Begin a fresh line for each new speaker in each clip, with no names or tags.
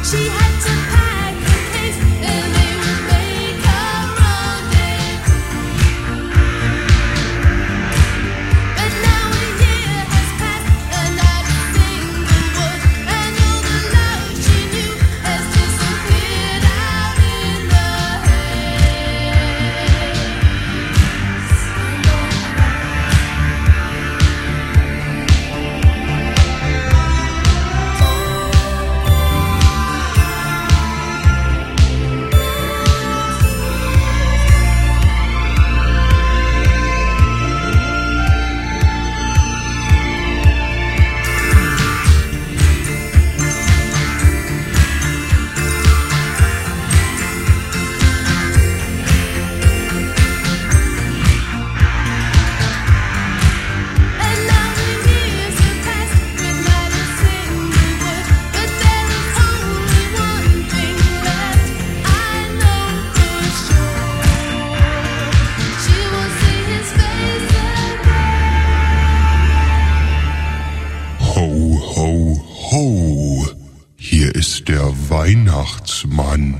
Weihnachtsmann.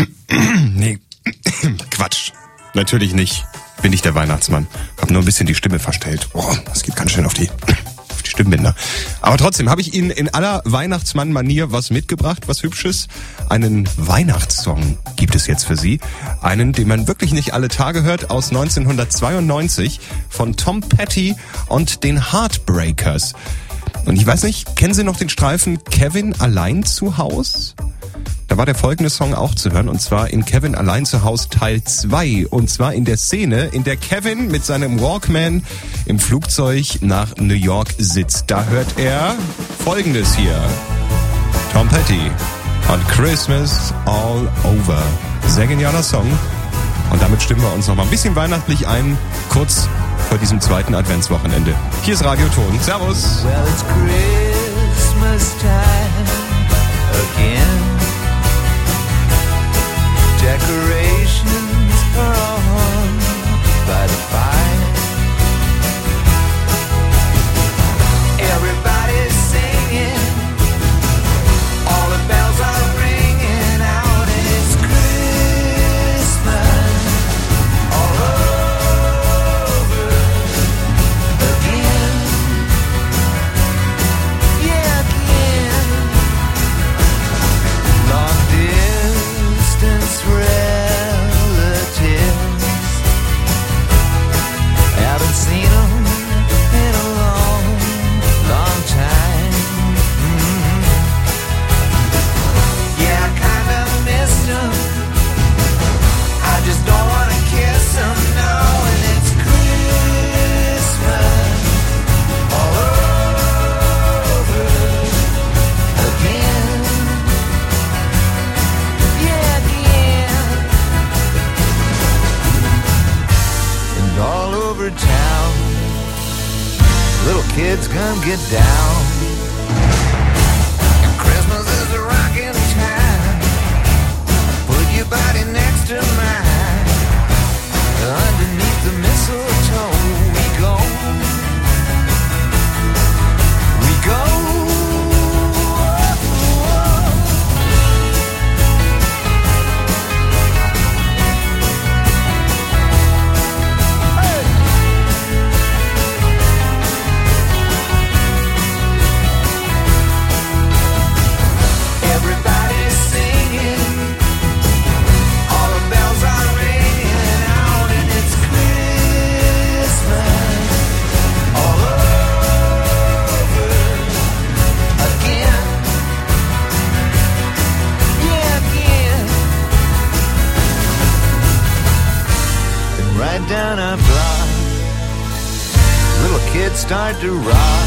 Nee, Quatsch. Natürlich nicht. Bin ich der Weihnachtsmann. Hab nur ein bisschen die Stimme verstellt. Boah, das geht ganz schön auf die Stimmbänder. Aber trotzdem habe ich Ihnen in aller Weihnachtsmann-Manier was mitgebracht, was Hübsches. Einen Weihnachtssong gibt es jetzt für Sie. Einen, den man wirklich nicht alle Tage hört, aus 1992 von Tom Petty und den Heartbreakers. Und ich weiß nicht, kennen Sie noch den Streifen Kevin allein zu Haus? Da war der folgende Song auch zu hören, und zwar in Kevin allein zu Haus Teil 2. Und zwar in der Szene, in der Kevin mit seinem Walkman im Flugzeug nach New York sitzt. Da hört er folgendes hier. Tom Petty und Christmas All Over. Sehr genialer Song. Und damit stimmen wir uns noch mal ein bisschen weihnachtlich ein, kurz vor diesem zweiten Adventswochenende. Hier ist Radio Ton. Servus.
Well, it's Christmas time again. Decorations are on by the fire. Everybody's singing, all the bells are ringing out, and it's Christmas all over again. Yeah, again. Long distance relatives, haven't seen them in a long, long time. Yeah, I kinda missed them. I just don't wanna kiss them, no. And it's Christmas all over again. Yeah, again. And all over town, little kids come get down. And Christmas is a rockin' time. Put your body next to mine. Underneath the mistletoe we go. We go. Everybody's singing, all the bells are ringing out, and it's Christmas all over again. Yeah, again. And right down our block, little kids start to rock.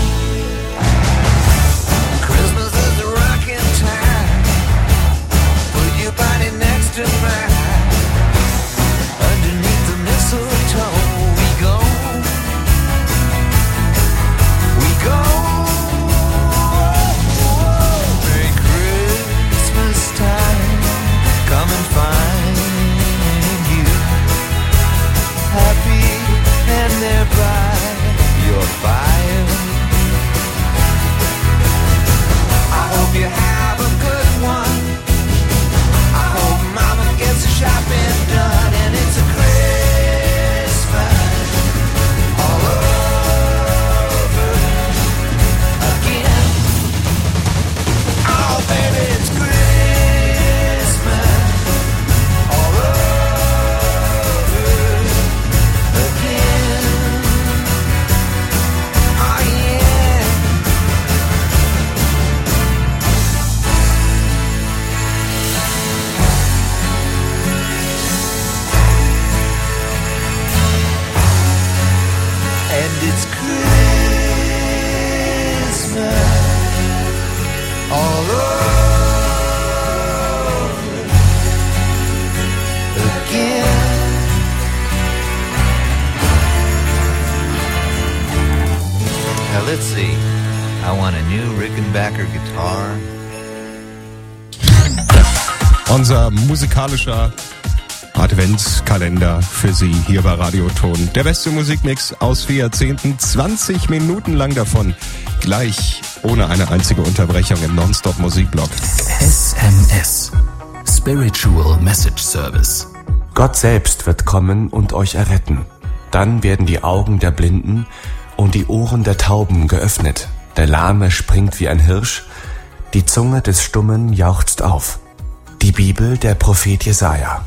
Christmas is a rockin' time. Put your body next to mine. Underneath the mistletoe we go. We go. Merry Christmas time. Come and find you happy and there by your fire. let's see. I want a new Rickenbacker guitar.
Unser musikalischer Adventskalender für Sie hier bei Radioton. Der beste Musikmix aus 4 Jahrzehnten, 20 Minuten lang davon. Gleich ohne eine einzige Unterbrechung im Nonstop-Musikblock.
SMS. Spiritual Message Service.
Gott selbst wird kommen und euch erretten. Dann werden die Augen der Blinden und die Ohren der Tauben geöffnet. Der Lahme springt wie ein Hirsch, die Zunge des Stummen jauchzt auf. Die Bibel der Prophet Jesaja.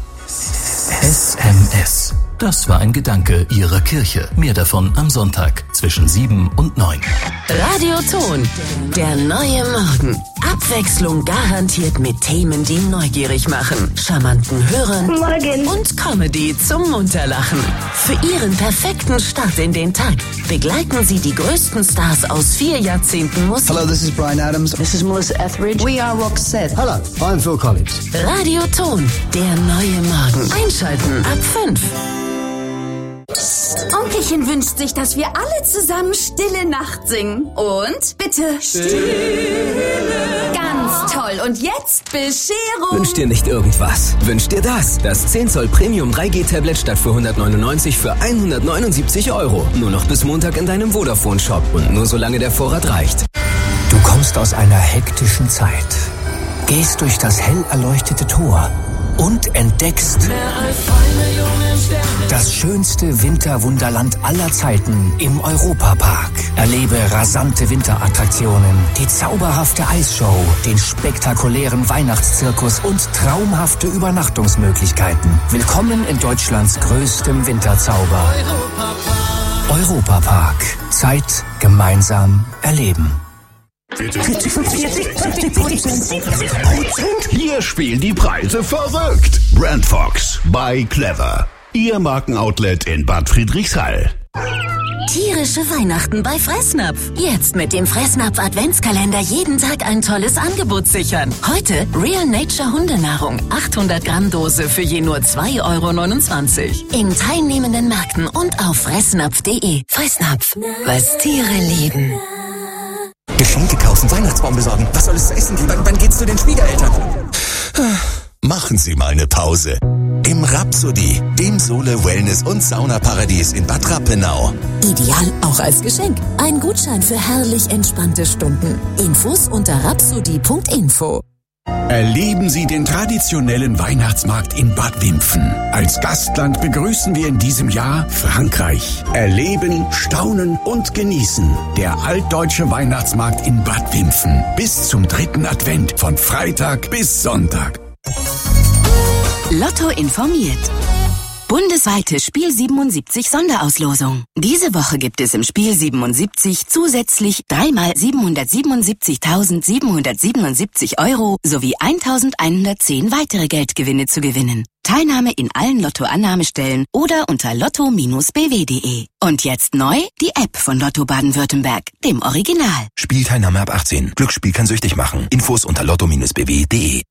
SMS. Das war ein Gedanke Ihrer Kirche. Mehr davon am Sonntag zwischen 7 und 9.
Radioton, der neue Morgen. Abwechslung garantiert mit Themen, die neugierig machen, charmanten Hörern und Comedy zum Munterlachen. Für Ihren perfekten Start in den Tag begleiten Sie die größten Stars aus 4 Jahrzehnten Musik.
Hello, this is Bryan Adams.
This is Melissa Etheridge. We are Roxette.
Hello, I'm Phil Collins.
Radioton, der neue Morgen. Einschalten ab 5.
Onkelchen wünscht sich, dass wir alle zusammen Stille Nacht singen. Und bitte Stille. Ganz toll. Und jetzt Bescherung.
Wünsch dir nicht irgendwas. Wünsch dir das. Das 10 Zoll Premium 3G-Tablet statt für 199 für 179 €. Nur noch bis Montag in deinem Vodafone-Shop. Und nur solange der Vorrat reicht.
Du kommst aus einer hektischen Zeit, gehst durch das hell erleuchtete Tor und entdeckst das schönste Winterwunderland aller Zeiten im Europapark. Erlebe rasante Winterattraktionen, die zauberhafte Eisshow, den spektakulären Weihnachtszirkus und traumhafte Übernachtungsmöglichkeiten. Willkommen in Deutschlands größtem Winterzauber. Europapark. Zeit gemeinsam erleben.
Hier spielen die Preise verrückt. Brandfox bei Clever. Ihr Markenoutlet in Bad Friedrichshall.
Tierische Weihnachten bei Fressnapf. Jetzt mit dem Fressnapf Adventskalender jeden Tag ein tolles Angebot sichern. Heute Real Nature Hundenahrung. 800 Gramm Dose für je nur 2,29 €. In teilnehmenden Märkten und auf fressnapf.de. Fressnapf, was Tiere lieben.
Geschenke kaufen, Weihnachtsbaum besorgen. Was soll es zu essen geben? Wann geht's zu den Schwiegereltern?
Machen Sie mal eine Pause. Im Rhapsody, dem Sohle Wellness und Saunaparadies in Bad Rappenau.
Ideal auch als Geschenk. Ein Gutschein für herrlich entspannte Stunden. Infos unter rhapsody.info.
Erleben Sie den traditionellen Weihnachtsmarkt in Bad Wimpfen. Als Gastland begrüßen wir in diesem Jahr Frankreich. Erleben, staunen und genießen. Der altdeutsche Weihnachtsmarkt in Bad Wimpfen. Bis zum 3. Advent von Freitag bis Sonntag.
Lotto informiert. Bundesweite Spiel 77 Sonderauslosung. Diese Woche gibt es im Spiel 77 zusätzlich 3 x 777.777 € sowie 1.110 weitere Geldgewinne zu gewinnen. Teilnahme in allen Lotto-Annahmestellen oder unter lotto-bw.de. Und jetzt neu die App von Lotto Baden-Württemberg, dem Original.
Spielteilnahme ab 18. Glücksspiel kann süchtig machen. Infos unter lotto-bw.de.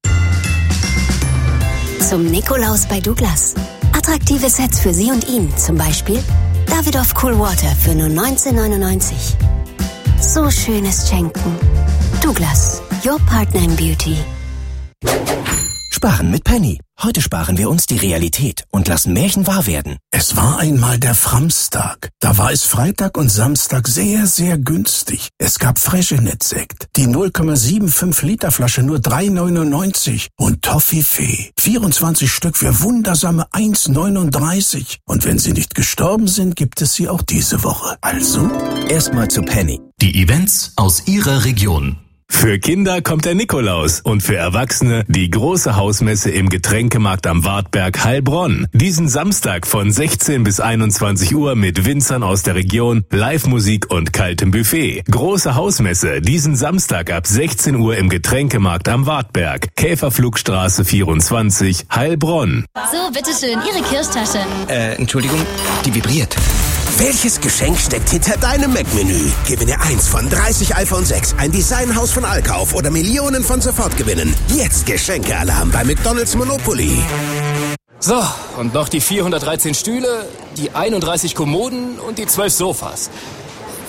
Zum Nikolaus bei Douglas. Attraktive Sets für Sie und ihn, zum Beispiel Davidoff Cool Water für nur 19,99 €. So schönes Schenken. Douglas, your partner in beauty.
Sparen mit Penny. Heute sparen wir uns die Realität und lassen Märchen wahr werden.
Es war einmal der Framstag. Da war es Freitag und Samstag sehr, sehr günstig. Es gab Freschenet-Sekt. Die 0,75 Liter Flasche nur 3,99 € und Toffifee. 24 Stück für wundersame 1,39 €. Und wenn sie nicht gestorben sind, gibt es sie auch diese Woche. Also
Erstmal zu Penny.
Die Events aus Ihrer Region.
Für Kinder kommt der Nikolaus und für Erwachsene die große Hausmesse im Getränkemarkt am Wartberg Heilbronn. Diesen Samstag von 16 bis 21 Uhr mit Winzern aus der Region, Live-Musik und kaltem Buffet. Große Hausmesse diesen Samstag ab 16 Uhr im Getränkemarkt am Wartberg, Käferflugstraße 24, Heilbronn.
So, bitteschön, Ihre Kirschtasche.
Entschuldigung, die vibriert.
welches Geschenk steckt hinter deinem Mac-Menü? Gewinne 1 von 30 iPhone 6, ein Designhaus von Allkauf oder Millionen von Sofortgewinnen. Jetzt Geschenkealarm bei McDonald's Monopoly.
So, und noch die 413 Stühle, die 31 Kommoden und die 12 Sofas.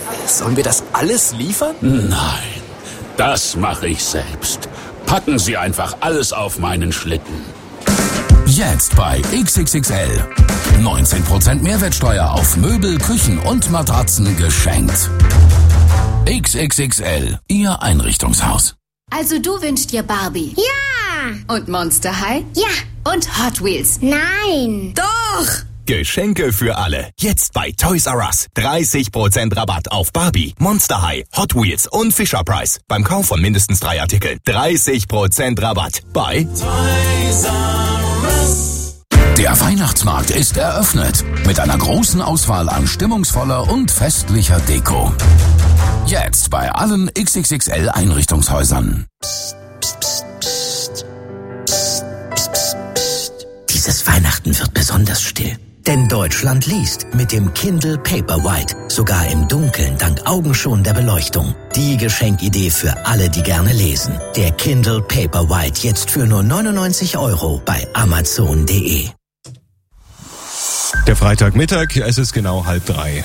Sollen wir das alles liefern?
Nein, das mache ich selbst. Packen Sie einfach alles auf meinen Schlitten.
Jetzt bei XXXL. 19% Mehrwertsteuer auf Möbel, Küchen und Matratzen geschenkt. XXXL, Ihr Einrichtungshaus.
Also du wünschst dir Barbie?
Ja!
Und Monster High?
Ja!
Und Hot Wheels?
Nein!
Doch!
Geschenke für alle. Jetzt bei Toys R Us. 30% Rabatt auf Barbie, Monster High, Hot Wheels und Fisher-Price. Beim Kauf von mindestens 3 Artikeln. 30% Rabatt bei Toys
R Us. Der Weihnachtsmarkt ist eröffnet. Mit einer großen Auswahl an stimmungsvoller und festlicher Deko. Jetzt bei allen XXXL Einrichtungshäusern.
Psst, psst, psst, psst. Psst, psst, psst, psst. Dieses Weihnachten wird besonders still. Denn Deutschland liest mit dem Kindle Paperwhite. Sogar im Dunkeln dank augenschonender Beleuchtung. Die Geschenkidee für alle, die gerne lesen. Der Kindle Paperwhite jetzt für nur 99 € bei Amazon.de.
Der Freitagmittag, es ist genau 2:30.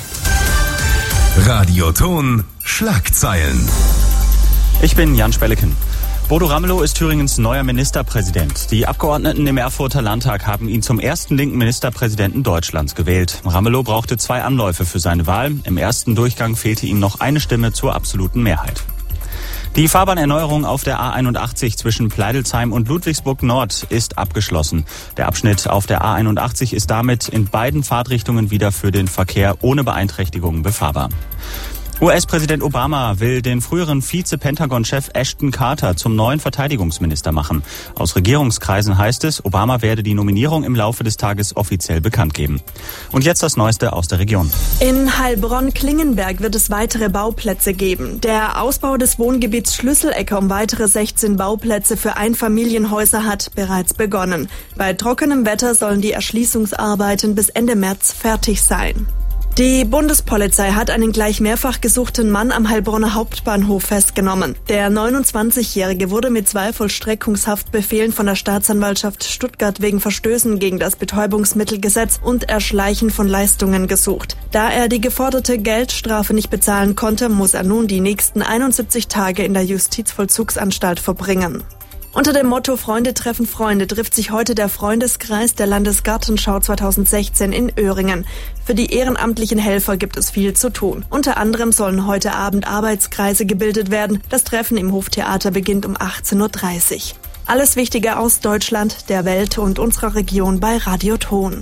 Radioton Schlagzeilen.
Ich bin Jan Spelleken. Bodo Ramelow ist Thüringens neuer Ministerpräsident. Die Abgeordneten im Erfurter Landtag haben ihn zum ersten linken Ministerpräsidenten Deutschlands gewählt. Ramelow brauchte 2 Anläufe für seine Wahl. Im ersten Durchgang fehlte ihm noch eine Stimme zur absoluten Mehrheit. Die Fahrbahnerneuerung auf der A81 zwischen Pleidelsheim und Ludwigsburg Nord ist abgeschlossen. Der Abschnitt auf der A81 ist damit in beiden Fahrtrichtungen wieder für den Verkehr ohne Beeinträchtigungen befahrbar. US-Präsident Obama will den früheren Vize-Pentagon-Chef Ashton Carter zum neuen Verteidigungsminister machen. Aus Regierungskreisen heißt es, Obama werde die Nominierung im Laufe des Tages offiziell bekannt geben. Und jetzt das Neueste aus der Region.
In Heilbronn-Klingenberg wird es weitere Bauplätze geben. Der Ausbau des Wohngebiets Schlüsselecke um weitere 16 Bauplätze für Einfamilienhäuser hat bereits begonnen. Bei trockenem Wetter sollen die Erschließungsarbeiten bis Ende März fertig sein. Die Bundespolizei hat einen gleich mehrfach gesuchten Mann am Heilbronner Hauptbahnhof festgenommen. Der 29-Jährige wurde mit 2 Vollstreckungshaftbefehlen von der Staatsanwaltschaft Stuttgart wegen Verstößen gegen das Betäubungsmittelgesetz und Erschleichen von Leistungen gesucht. Da er die geforderte Geldstrafe nicht bezahlen konnte, muss er nun die nächsten 71 Tage in der Justizvollzugsanstalt verbringen. Unter dem Motto Freunde treffen Freunde trifft sich heute der Freundeskreis der Landesgartenschau 2016 in Öhringen. Für die ehrenamtlichen Helfer gibt es viel zu tun. Unter anderem sollen heute Abend Arbeitskreise gebildet werden. Das Treffen im Hoftheater beginnt um 18:30 Uhr. Alles Wichtige aus Deutschland, der Welt und unserer Region bei Radioton.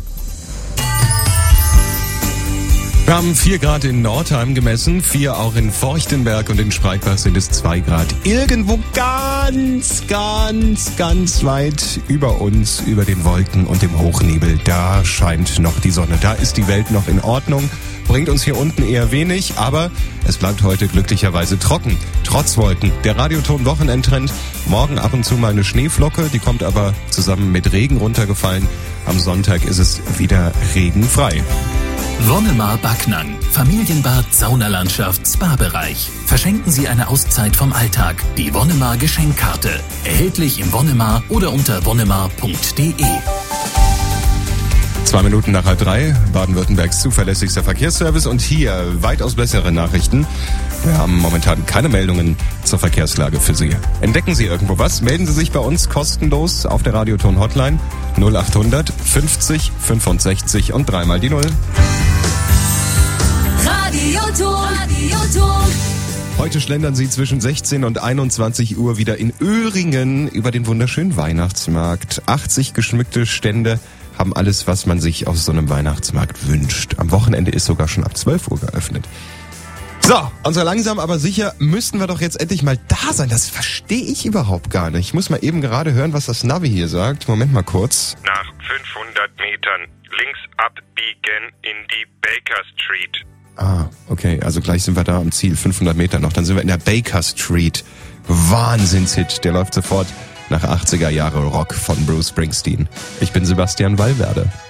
Wir haben 4 Grad in Nordheim gemessen, 4 auch in Forchtenberg und in Spreitbach sind es 2 Grad. Irgendwo ganz weit über uns, über den Wolken und dem Hochnebel, da scheint noch die Sonne. Da ist die Welt noch in Ordnung, bringt uns hier unten eher wenig, aber es bleibt heute glücklicherweise trocken, trotz Wolken. Der Radioton-Wochenendtrend, morgen ab und zu mal eine Schneeflocke, die kommt aber zusammen mit Regen runtergefallen. Am Sonntag ist es wieder regenfrei.
Wonnemar Backnang. Familienbad, Saunalandschaft, Spa-Bereich. Verschenken Sie eine Auszeit vom Alltag. Die Wonnemar Geschenkkarte. Erhältlich im Wonnemar oder unter wonnemar.de.
2 Minuten nach 2:30, Baden-Württembergs zuverlässigster Verkehrsservice und hier weitaus bessere Nachrichten. Wir haben momentan keine Meldungen zur Verkehrslage für Sie. Entdecken Sie irgendwo was? Melden Sie sich bei uns kostenlos auf der Radioton Hotline 0800 50 65 und 3 mal die 0.
Radioton.
Heute schlendern Sie zwischen 16 und 21 Uhr wieder in Öhringen über den wunderschönen Weihnachtsmarkt. 80 geschmückte Stände haben alles, was man sich aus so einem Weihnachtsmarkt wünscht. Am Wochenende ist sogar schon ab 12 Uhr geöffnet. So, und so langsam aber sicher müssten wir doch jetzt endlich mal da sein. Das verstehe ich überhaupt gar nicht. Ich muss mal eben gerade hören, was das Navi hier sagt. Moment mal kurz.
Nach 500 Metern links abbiegen in die Baker Street.
Ah, okay, also gleich sind wir da am Ziel. 500 Meter noch, dann sind wir in der Baker Street. Wahnsinnshit, der läuft sofort nach 80er Jahre Rock von Bruce Springsteen. Ich bin Sebastian Wallwerde.